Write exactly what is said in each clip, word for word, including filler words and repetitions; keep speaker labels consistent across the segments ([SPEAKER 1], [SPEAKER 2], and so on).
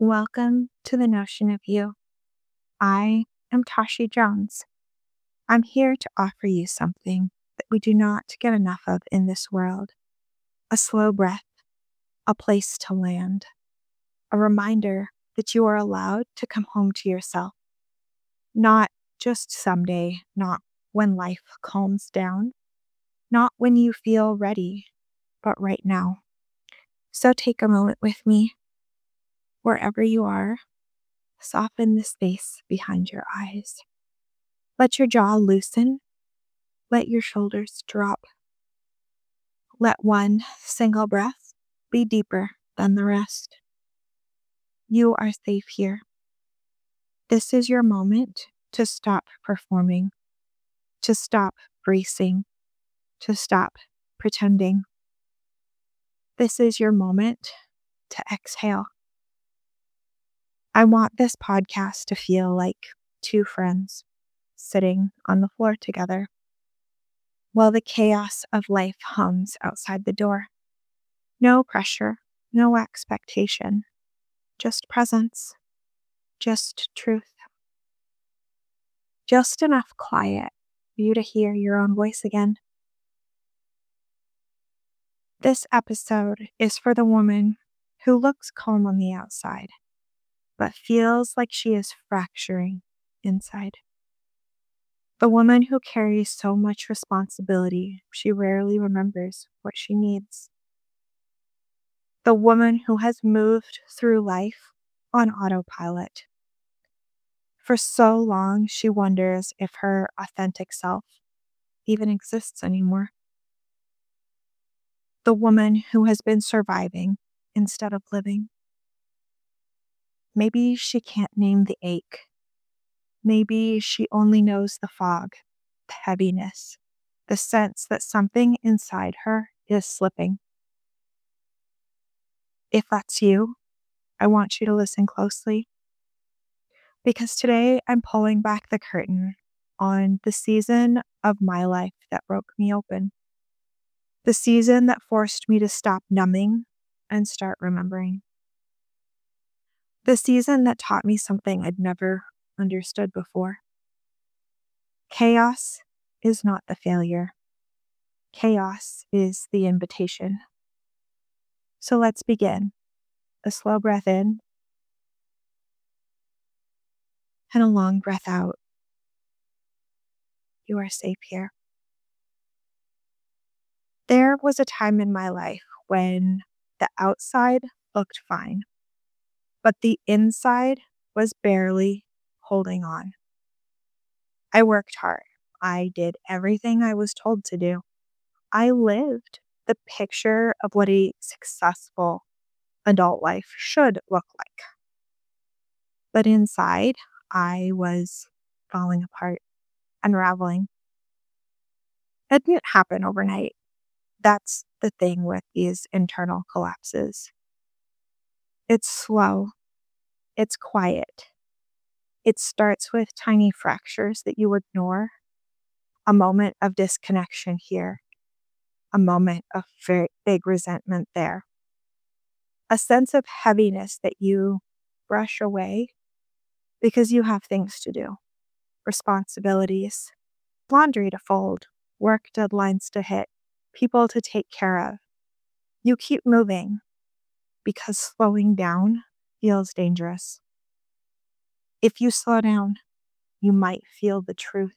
[SPEAKER 1] Welcome to the Notion of You. I am Tashi Jones. I'm here to offer you something that we do not get enough of in this world: a slow breath, a place to land, a reminder that you are allowed to come home to yourself. Not just someday, not when life calms down, not when you feel ready, but right now. So take a moment with me. Wherever you are, soften the space behind your eyes. Let your jaw loosen. Let your shoulders drop. Let one single breath be deeper than the rest. You are safe here. This is your moment to stop performing, to stop bracing, to stop pretending. This is your moment to exhale. I want this podcast to feel like two friends sitting on the floor together while the chaos of life hums outside the door. No pressure, no expectation, just presence, just truth, just enough quiet for you to hear your own voice again. This episode is for the woman who looks calm on the outside, but feels like she is fracturing inside. The woman who carries so much responsibility, she rarely remembers what she needs. The woman who has moved through life on autopilot. For so long, she wonders if her authentic self even exists anymore. The woman who has been surviving instead of living. Maybe she can't name the ache. Maybe she only knows the fog, the heaviness, the sense that something inside her is slipping. If that's you, I want you to listen closely, because today I'm pulling back the curtain on the season of my life that broke me open. The season that forced me to stop numbing and start remembering. The season that taught me something I'd never understood before. Chaos is not the failure. Chaos is the invitation. So let's begin. A slow breath in and a long breath out. You are safe here. There was a time in my life when the outside looked fine, but the inside was barely holding on. I worked hard. I did everything I was told to do. I lived the picture of what a successful adult life should look like. But inside, I was falling apart, unraveling. It didn't happen overnight. That's the thing with these internal collapses. It's slow. It's quiet. It starts with tiny fractures that you ignore, a moment of disconnection here, a moment of very big resentment there, a sense of heaviness that you brush away because you have things to do, responsibilities, laundry to fold, work deadlines to hit, people to take care of. You keep moving because slowing down feels dangerous. If you slow down, you might feel the truth.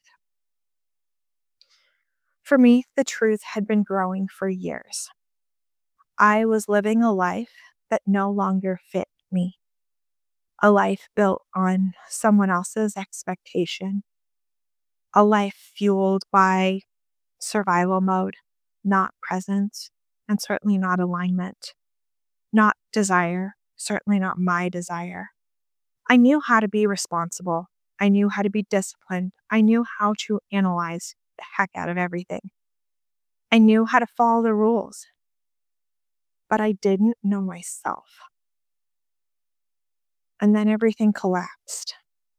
[SPEAKER 1] For me, the truth had been growing for years. I was living a life that no longer fit me, a life built on someone else's expectation, a life fueled by survival mode, not presence, and certainly not alignment, not desire, certainly not my desire. I knew how to be responsible. I knew how to be disciplined. I knew how to analyze the heck out of everything. I knew how to follow the rules, but I didn't know myself. And then everything collapsed.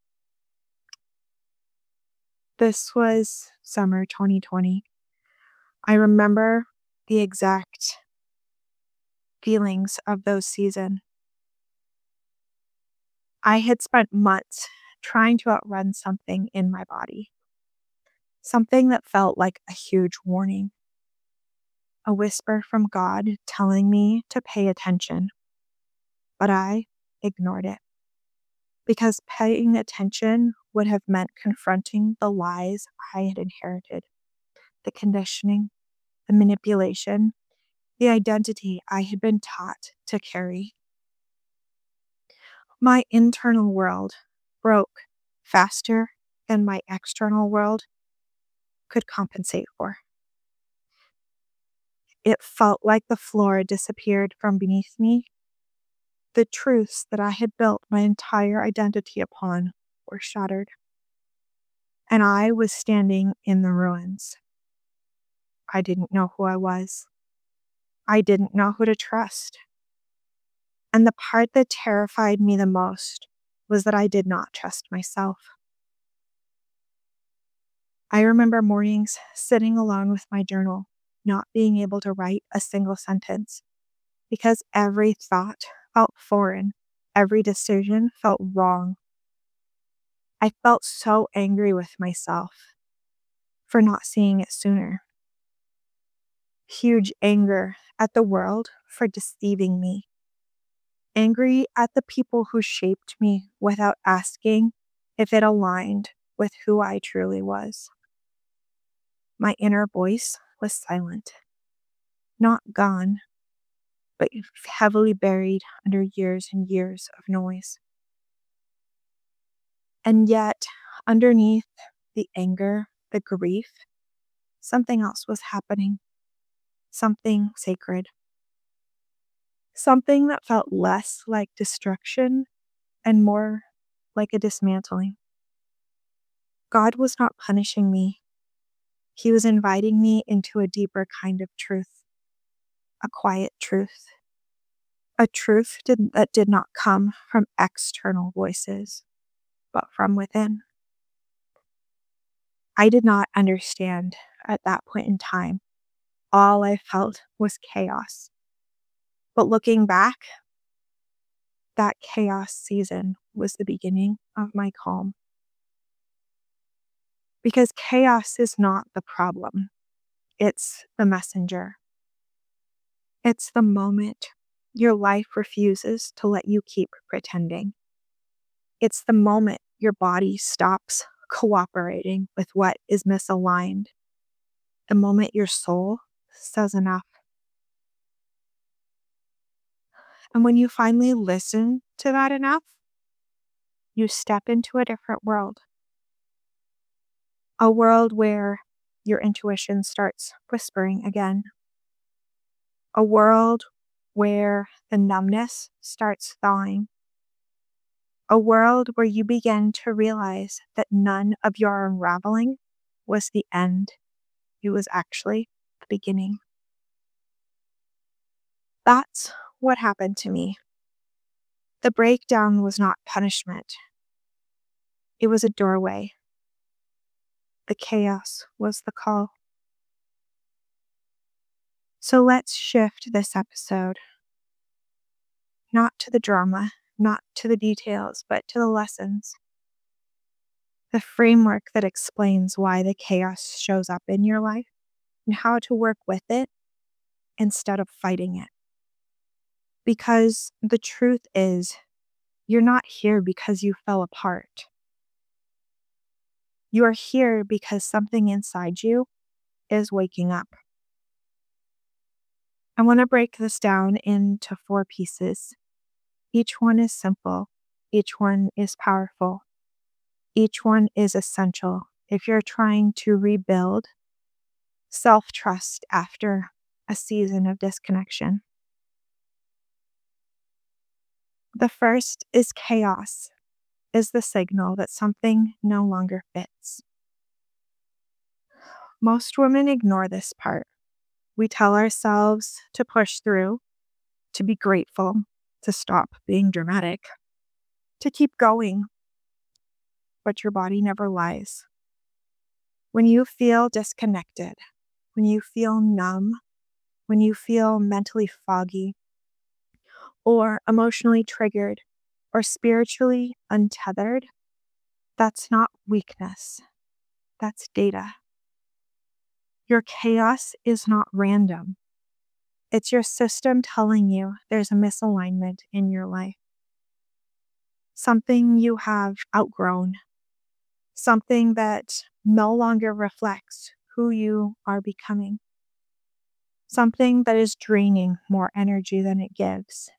[SPEAKER 1] This was summer twenty twenty. I remember the exact feelings of those seasons. I had spent months trying to outrun something in my body, something that felt like a huge warning, a whisper from God telling me to pay attention. But I ignored it because paying attention would have meant confronting the lies I had inherited, the conditioning, the manipulation, the identity I had been taught to carry. My internal world broke faster than my external world could compensate for. It felt like the floor disappeared from beneath me. The truths that I had built my entire identity upon were shattered, and I was standing in the ruins. I didn't know who I was. I didn't know who to trust. And the part that terrified me the most was that I did not trust myself. I remember mornings sitting alone with my journal, not being able to write a single sentence because every thought felt foreign, every decision felt wrong. I felt so angry with myself for not seeing it sooner. Huge anger at the world for deceiving me. Angry at the people who shaped me without asking if it aligned with who I truly was. My inner voice was silent, not gone, but heavily buried under years and years of noise. And yet, underneath the anger, the grief, something else was happening, something sacred, something that felt less like destruction and more like a dismantling. God was not punishing me. He was inviting me into a deeper kind of truth, a quiet truth, a truth did, that did not come from external voices, but from within. I did not understand at that point in time. All I felt was chaos. But looking back, that chaos season was the beginning of my calm. Because chaos is not the problem, it's the messenger. It's the moment your life refuses to let you keep pretending. It's the moment your body stops cooperating with what is misaligned. The moment your soul says enough. And when you finally listen to that enough, you step into a different world. A world where your intuition starts whispering again. A world where the numbness starts thawing. A world where you begin to realize that none of your unraveling was the end. It was actually the beginning. That's what happened to me. The breakdown was not punishment. It was a doorway. The chaos was the call. So let's shift this episode, not to the drama, not to the details, but to the lessons. The framework that explains why the chaos shows up in your life and how to work with it instead of fighting it. Because the truth is, you're not here because you fell apart. You are here because something inside you is waking up. I want to break this down into four pieces. Each one is simple. Each one is powerful. Each one is essential if you're trying to rebuild self-trust after a season of disconnection. The first is chaos, is the signal that something no longer fits. Most women ignore this part. We tell ourselves to push through, to be grateful, to stop being dramatic, to keep going. But your body never lies. When you feel disconnected, when you feel numb, when you feel mentally foggy, or emotionally triggered, or spiritually untethered, that's not weakness. That's data. Your chaos is not random. It's your system telling you there's a misalignment in your life. Something you have outgrown. Something that no longer reflects who you are becoming. Something that is draining more energy than it gives.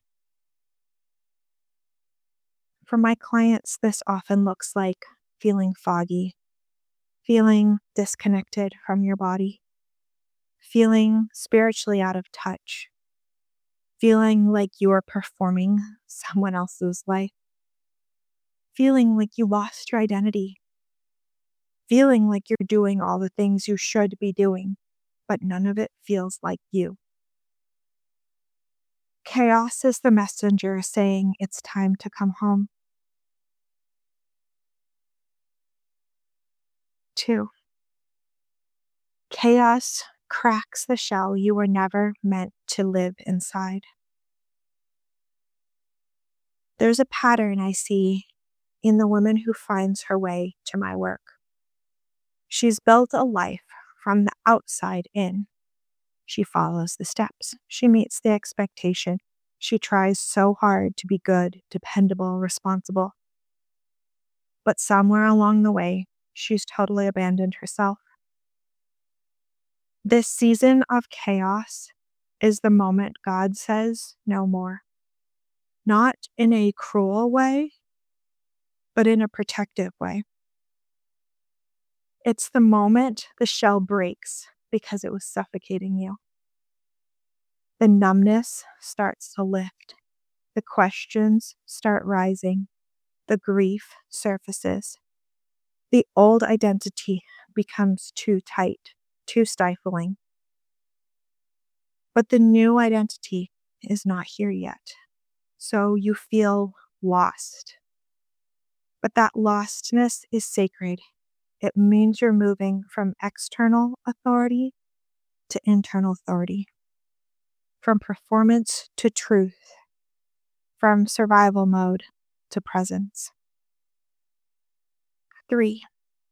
[SPEAKER 1] For my clients, this often looks like feeling foggy, feeling disconnected from your body, feeling spiritually out of touch, feeling like you are performing someone else's life, feeling like you lost your identity, feeling like you're doing all the things you should be doing, but none of it feels like you. Chaos is the messenger saying it's time to come home. Two, chaos cracks the shell you were never meant to live inside. There's a pattern I see in the woman who finds her way to my work. She's built a life from the outside in. She follows the steps. She meets the expectation. She tries so hard to be good, dependable, responsible. But somewhere along the way, she's totally abandoned herself. This season of chaos is the moment God says no more. Not in a cruel way, but in a protective way. It's the moment the shell breaks because it was suffocating you. The numbness starts to lift. The questions start rising. The grief surfaces. The old identity becomes too tight, too stifling. But the new identity is not here yet. So you feel lost. But that lostness is sacred. It means you're moving from external authority to internal authority, from performance to truth, from survival mode to presence. Three,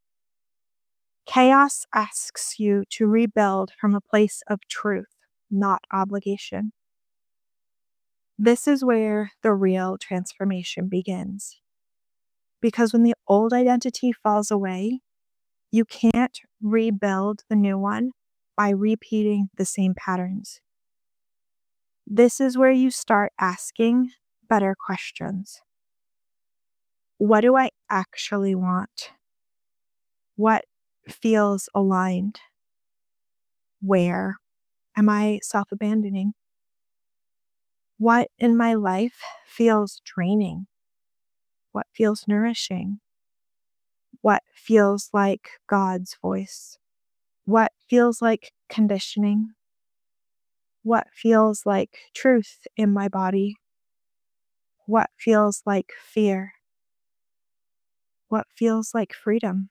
[SPEAKER 1] chaos asks you to rebuild from a place of truth, not obligation. This is where the real transformation begins. Because when the old identity falls away, you can't rebuild the new one by repeating the same patterns. This is where you start asking better questions. What do I actually want? What feels aligned? Where am I self-abandoning? What in my life feels draining? What feels nourishing? What feels like God's voice? What feels like conditioning? What feels like truth in my body? What feels like fear? What feels like freedom?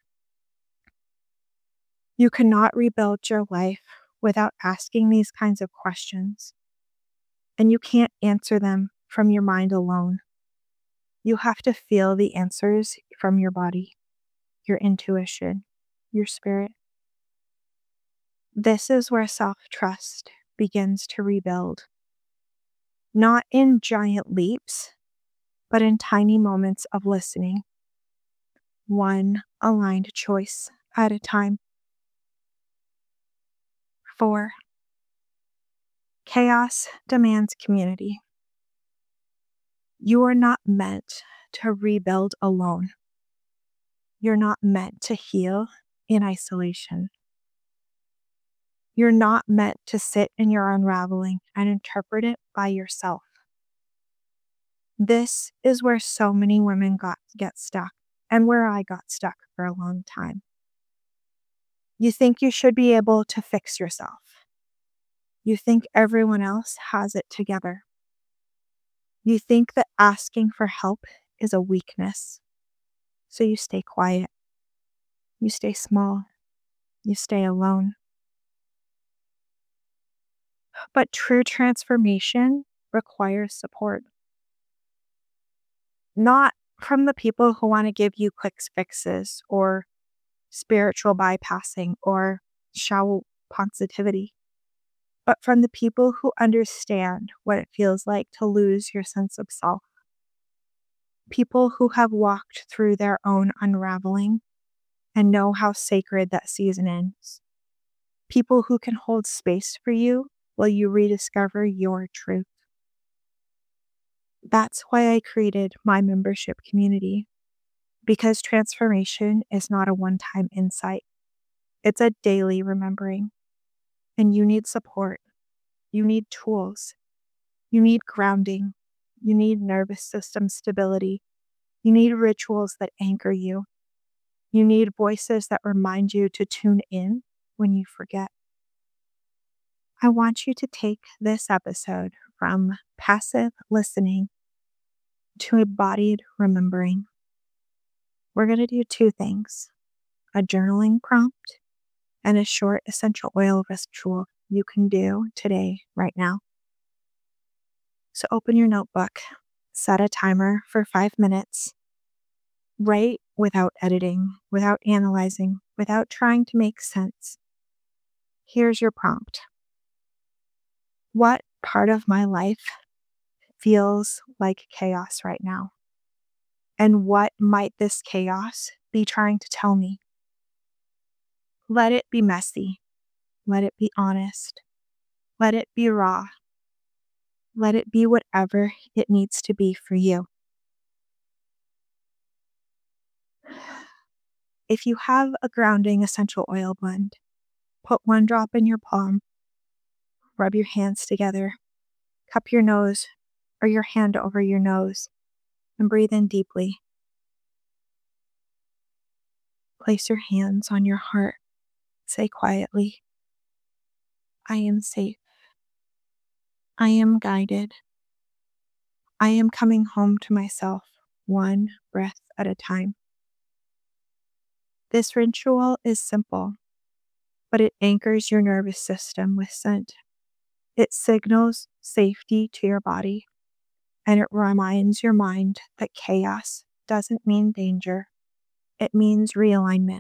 [SPEAKER 1] You cannot rebuild your life without asking these kinds of questions. And you can't answer them from your mind alone. You have to feel the answers from your body, your intuition, your spirit. This is where self-trust begins to rebuild. Not in giant leaps, but in tiny moments of listening. One aligned choice at a time. Four, chaos demands community. You are not meant to rebuild alone. You're not meant to heal in isolation. You're not meant to sit in your unraveling and interpret it by yourself. This is where so many women got get stuck, and where I got stuck for a long time. You think you should be able to fix yourself. You think everyone else has it together. You think that asking for help is a weakness. So you stay quiet. You stay small. You stay alone. But true transformation requires support. not from the people who want to give you quick fixes or spiritual bypassing or shallow positivity, but from the people who understand what it feels like to lose your sense of self. People who have walked through their own unraveling and know how sacred that season is. People who can hold space for you while you rediscover your truth. That's why I created my membership community, because transformation is not a one-time insight. It's a daily remembering, and you need support. You need tools. You need grounding. You need nervous system stability. You need rituals that anchor you. You need voices that remind you to tune in when you forget. I want you to take this episode from passive listening to embodied remembering. We're going to do two things: a journaling prompt and a short essential oil ritual you can do today, right now. So open your notebook, set a timer for five minutes, write without editing, without analyzing, without trying to make sense. Here's your prompt. What part of my life feels like chaos right now? And what might this chaos be trying to tell me? Let it be messy. Let it be honest. Let it be raw. Let it be whatever it needs to be for you. If you have a grounding essential oil blend, put one drop in your palm, rub your hands together, cup your nose or your hand over your nose, and breathe in deeply. Place your hands on your heart. Say quietly, I am safe. I am guided. I am coming home to myself, one breath at a time. This ritual is simple, but it anchors your nervous system with scent. It signals safety to your body, and it reminds your mind that chaos doesn't mean danger. It means realignment.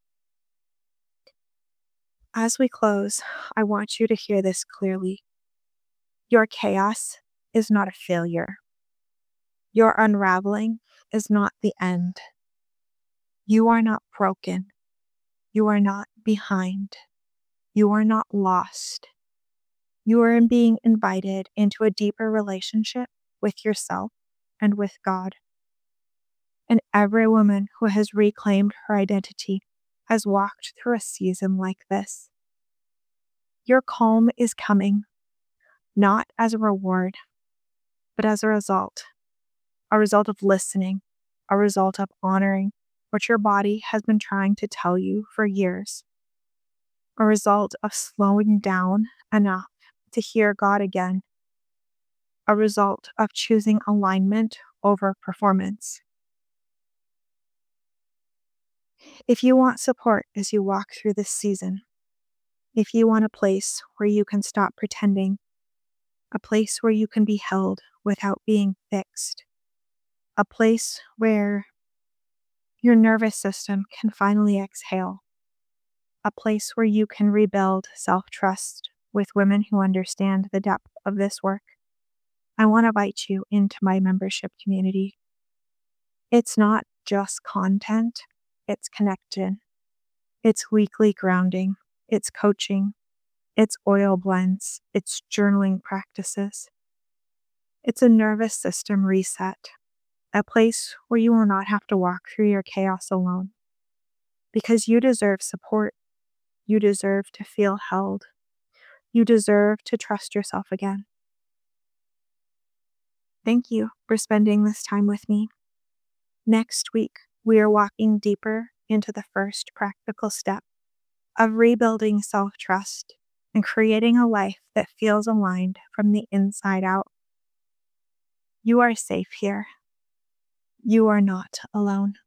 [SPEAKER 1] As we close, I want you to hear this clearly. Your chaos is not a failure. Your unraveling is not the end. You are not broken. You are not behind. You are not lost. You are being invited into a deeper relationship with yourself and with God. And every woman who has reclaimed her identity has walked through a season like this. Your calm is coming, not as a reward, but as a result. A result of listening, a result of honoring what your body has been trying to tell you for years, a result of slowing down enough to hear God again, a result of choosing alignment over performance. If you want support as you walk through this season, if you want a place where you can stop pretending, a place where you can be held without being fixed, a place where your nervous system can finally exhale, a place where you can rebuild self-trust with women who understand the depth of this work, I want to invite you into my membership community. It's not just content, it's connection. It's weekly grounding, it's coaching, it's oil blends, it's journaling practices. It's a nervous system reset, a place where you will not have to walk through your chaos alone. Because you deserve support. You deserve to feel held. You deserve to trust yourself again. Thank you for spending this time with me. Next week, we are walking deeper into the first practical step of rebuilding self-trust and creating a life that feels aligned from the inside out. You are safe here. You are not alone.